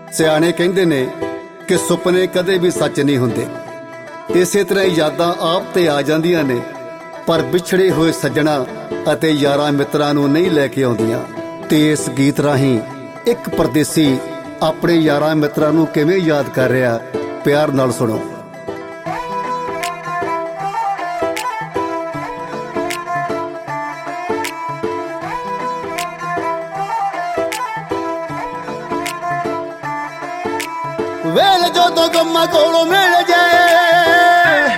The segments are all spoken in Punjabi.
ਸਿਆਣੇ ਕਹਿੰਦੇ ਨੇ ਕਿ ਸੁਪਨੇ ਕਦੇ ਵੀ ਸੱਚ ਨਹੀਂ ਹੁੰਦੇ। ਇਸੇ ਤਰ੍ਹਾਂ ਯਾਦਾਂ ਆਪ ਤੇ ਆ ਜਾਂਦੀਆਂ ਨੇ, ਪਰ ਵਿਛੜੇ ਹੋਏ ਸੱਜਣਾ ਅਤੇ ਯਾਰਾਂ ਮਿੱਤਰਾਂ ਨੂੰ ਨਹੀਂ ਲੈ ਕੇ ਆਉਂਦੀਆਂ। ਤੇ ਇਸ ਗੀਤ ਰਾਹੀਂ ਇੱਕ ਪਰਦੇਸੀ ਆਪਣੇ ਯਾਰਾਂ ਮਿੱਤਰਾਂ ਨੂੰ ਕਿਵੇਂ ਯਾਦ ਕਰ ਰਿਹਾ, ਪਿਆਰ ਨਾਲ ਸੁਣੋ। ਵੇਲ ਜਦੋਂ ਗਮਾਂ ਕੋਲੋਂ ਮਿਲ ਜਾਏ,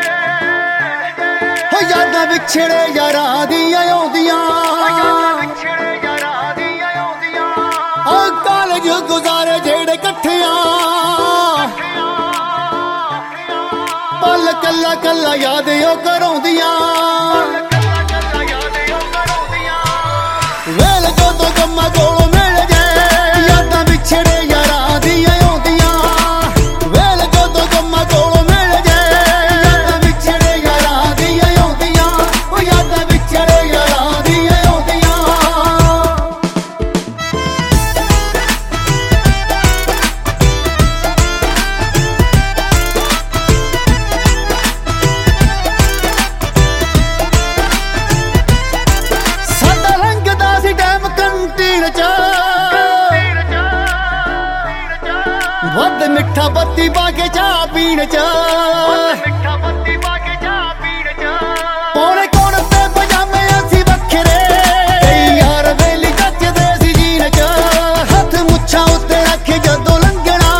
ਹੋ ਯਾਦਾਂ ਵਿਛੜੇ ਯਾਰਾਂ ਦੀਆਂ ਆਉਂਦੀਆਂ। ਉਹ ਕਾਲਜ ਗੁਜ਼ਾਰੇ ਜਿਹੜੇ ਇਕੱਠਿਆਂ, ਪਲ ਕੱਲਾ ਕੱਲਾ ਯਾਦ ਉਹ ਕਰਾਉਂਦੀਆਂ। ਵੇਲ ਜਦੋਂ ਗਮਾਂ ਕੋਲੋਂ ਮਿਲ ਜਾਏ, ਯਾਦਾਂ ਵਿਛੜੇ ਯਾਰਾਂ ਦੀਆਂ ਆਉਂਦੀਆਂ। ਵੇਲ ਜਦੋਂ ਗਮਾਂ ਕੋਲੋਂ ਮਿਲ ਜਾਏ, ਯਾਦਾਂ ਵਿਛੜੇ ਯਾਰਾਂ ਦੀਆਂ ਆਉਂਦੀਆਂ। ਉਹ ਯਾਦਾਂ ਵਿਛੜੇ ਯਾਰਾਂ ਦੀਆਂ ਆਉਂਦੀਆਂ। ਸਾਡਾ ਲੰਘਦਾ ਸੀ ਟਾਈਮ ਕੰਟੀਨ ਚ, ਵੱਧ ਮਿੱਠਾ ਬੱਤੀ ਪਾ ਕੇ ਚਾਹ ਪੀਣ ਚ। ਪੌਣੇ ਕੋਣ ਤੇ ਪਜਾਮੇ ਅਸੀਂ ਵੱਖਰੇ, ਕਈ ਯਾਰ ਵੇਲੀ ਕੱਚਦੇ ਸੀ ਜੀਨ ਚ। ਹੱਥ ਮੁੱਛਾਂ ਉੱਤੇ ਰੱਖ ਜਦੋਂ ਲੰਘਣਾ,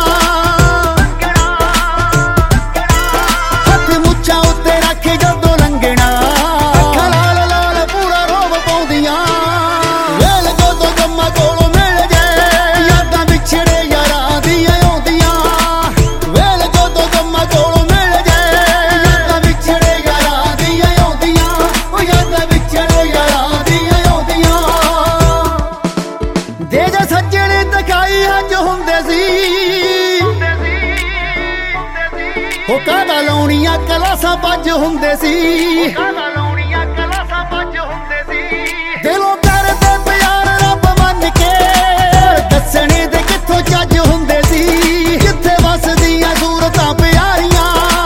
ਹੱਥ ਮੁੱਛਾਂ ਉੱਤੇ ਰੱਖ ਜਦੋਂ ਲੰਘਣਾ। ਅੱਖਾਂ ਲਾਲ ਲਾਲ ਪੂਰਾ ਰੋਬ ਪਾਉਂਦੀਆਂ। ਵੇਲ ਜਦੋਂ ਗਮਾਂ ਕੋਲੋਂ ਮਿਲ ਜਾਏ, ਯਾਦਾਂ ਵਿਛੜੇ ਯਾਰਾਂ ਦੀਆਂ ਆਉਂਦੀਆਂ। ਵੇਲ ਜਦੋਂ ਗਮਾਂ ਕੋਲੋਂ ਮਿਲ ਜਾਏ, ਯਾਦਾਂ ਵਿਛੜੇ ਯਾਰਾਂ ਦੀਆਂ ਆਉਂਦੀਆਂ। ਉਹ ਯਾਦਾਂ ਵਿਛੜੇ ਯਾਰਾਂ ਦੀਆਂ ਆਉਂਦੀਆਂ। ਦੇ ਜਾ ਸੱਜਣੇ ਦਿਖਾਈ ਅੱਜ ਹੁੰਦੇ ਸੀ, ਉਹ ਕਾਹਦਾ ਲਾਉਣੀਆਂ ਕਲਾਸਾਂ ਵੱਜ ਹੁੰਦੇ ਸੀ। ਦਿਲੋਂ ਕਰਦੇ ਪਿਆਰ ਰੱਬ ਮੰਨ ਕੇ, ਦੱਸਣੇ ਦੇ ਕਿੱਥੋਂ ਚੱਜ ਹੁੰਦੇ ਸੀ। ਜਿੱਥੇ ਵਸਦੀਆਂ ਸੂਰਤਾਂ ਪਿਆਰੀਆਂ,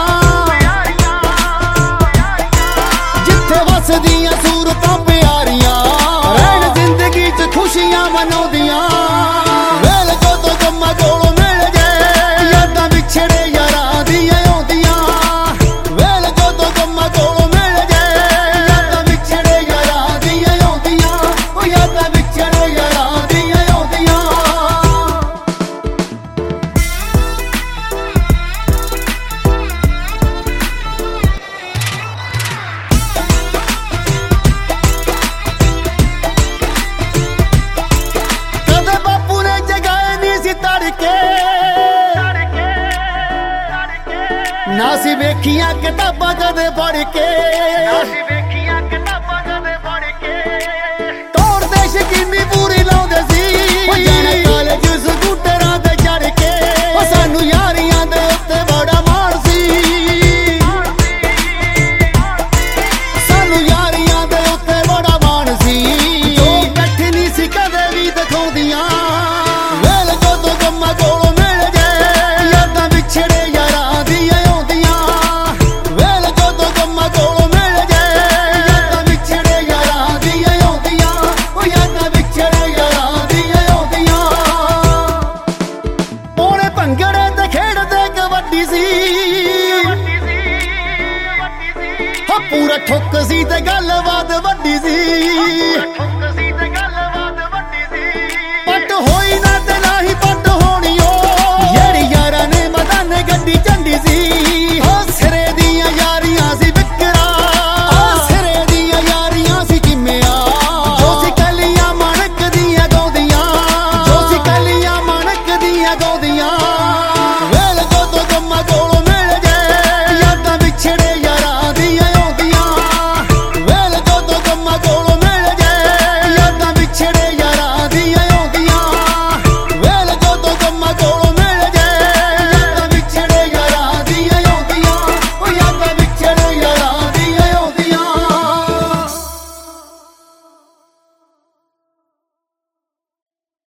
ਜਿੱਥੇ ਵਸਦੀਆਂ ਸੂਰਤਾਂ ਪਿਆਰੀਆਂ। ਰਹਿਣ ਜ਼ਿੰਦਗੀ 'ਚ ਖੁਸ਼ੀਆਂ ਮਨਾਉਂਦੀਆਂ। ਵੇਲ ਜਦੋਂ ਗਮਾਂ ਕੋਲੋਂ ਮਿਲ ਜਾਏ, ਯਾਦਾਂ ਵਿਛੜੇ ਯਾਰਾਂ ਦੀਆਂ ਆਉਂਦੀਆਂ। ਵੇਲ ਜਦੋਂ ਗਮਾਂ ਕੋਲੋਂ ਮਿਲ ਜਾਏ, ਯਾਦਾਂ ਵਿਛੜੇ ਯਾਰਾਂ ਦੀਆਂ ਆਉਂਦੀਆਂ। ਉਹ ਯਾਦਾਂ ਵਿਛੜੇ ਯਾਰਾਂ ਦੀਆਂ ਆਉਂਦੀਆਂ। ਕਦੇ ਬਾਪੂ ਨੇ ਜਗਾਏ ਨਹੀਂ ਸੀ ਤੜਕੇ, ਨਾ ਸੀ ਵੇਖੀਆਂ ਕਿਤਾਬਾਂ ਕਦੇ ਪੜ੍ਹ ਕੇ।